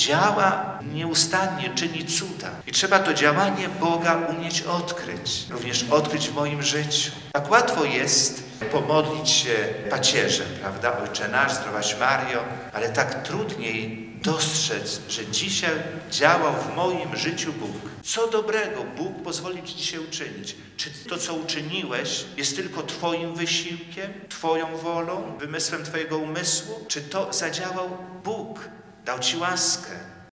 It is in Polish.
działa nieustannie, czyni cuda. I trzeba to działanie Boga umieć odkryć, również odkryć w moim życiu. Tak łatwo jest pomodlić się pacierzem, prawda? Ojcze nasz, zdrowaś Mario, ale tak trudniej dostrzec, że dzisiaj działał w moim życiu Bóg. Co dobrego Bóg pozwolił Ci dzisiaj uczynić? Czy to, co uczyniłeś, jest tylko Twoim wysiłkiem, Twoją wolą, wymysłem Twojego umysłu? Czy to zadziałał Bóg? Dał Ci łaskę,